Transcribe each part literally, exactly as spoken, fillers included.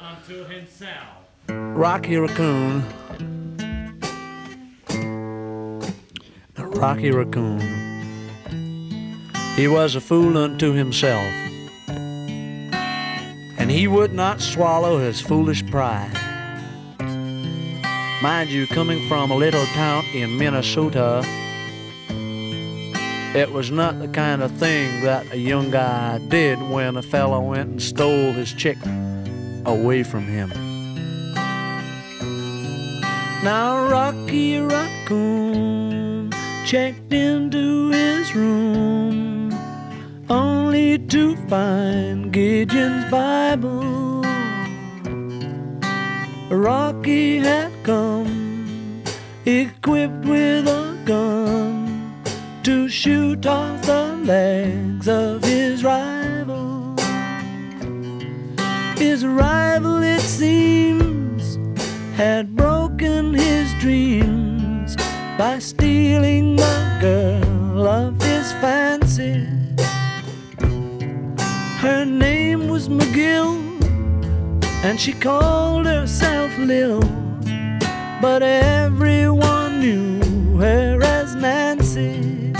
unto himself. Rocky Raccoon. Rocky Raccoon. He was a fool unto himself, and he would not swallow his foolish pride. Mind you, coming from a little town in Minnesota, it was not the kind of thing that a young guy did when a fellow went and stole his chick away from him. Now Rocky Raccoon checked into his room only to find Gideon's Bible. Rocky had come equipped with a gun to shoot off the legs of his rival. His rival, it seems, had broken his dreams by stealing the girl of his fancy. Her name was McGill, and she called herself Lil, but everyone knew her as Nancy.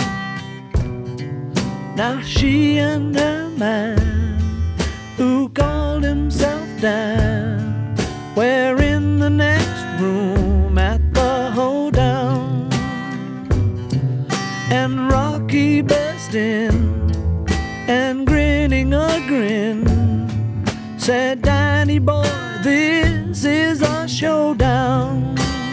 Now she and her man, who called himself Dan, were in the next room at the hoedown. And Rocky burst in, and grinning a grin, said, "Danny boy, this is a showdown."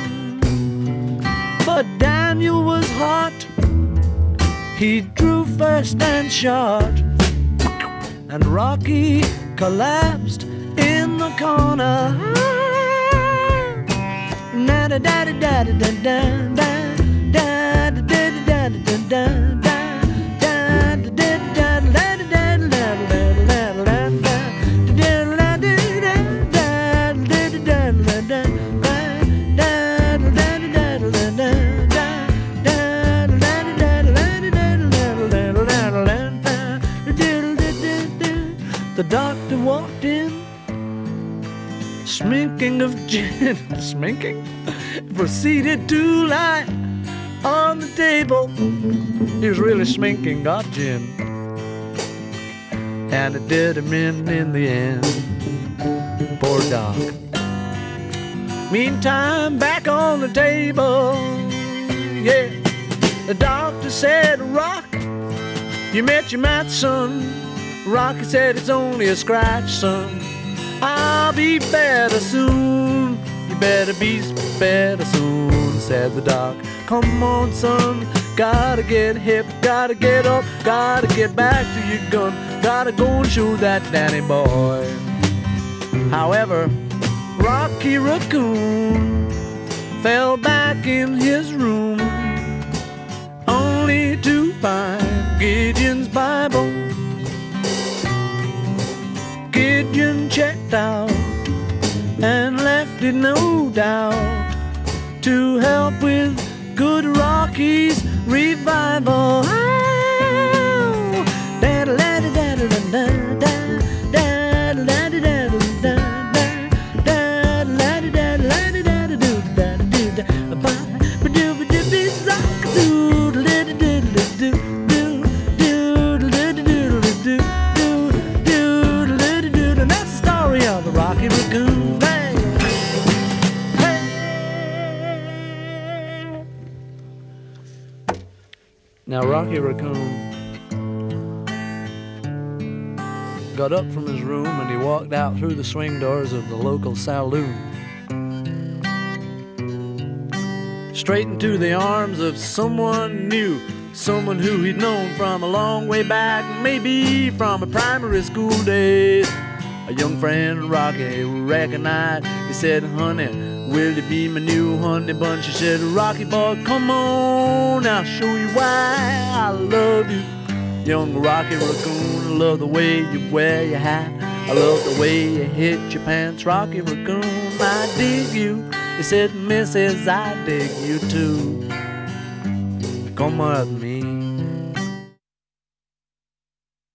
But Daniel was hot. He drew first and shot, and Rocky collapsed in the corner. Da da da da da da da da da da da. The doctor walked in, sminking of gin, sminking, proceeded to lie on the table. He was really sminking of gin, and it did him in in the end. Poor doc. Meantime, back on the table, yeah, the doctor said, "Rock, you met your match, son." Rocky said, "It's only a scratch, son. I'll be better soon. You better be better soon," said the doc. "Come on, son, gotta get hip, gotta get up, gotta get back to your gun, gotta go and shoot that Danny boy." However, Rocky Raccoon fell back in his room only to find Gideon's Bible. Gideon checked out and left it, no doubt, to help with good Rocky's revival. Oh, Rocky Raccoon, bang! Hey! Now Rocky Raccoon got up from his room and he walked out through the swing doors of the local saloon, straight into the arms of someone new, someone who he'd known from a long way back, maybe from a primary school days. A young friend Rocky recognized. He said, "Honey, will you be my new honey bun?" She said, "Rocky boy, come on, I'll show you why I love you. Young Rocky Raccoon, I love the way you wear your hat, I love the way you hit your pants. Rocky Raccoon, I dig you." He said, "Missus, I dig you too. Come with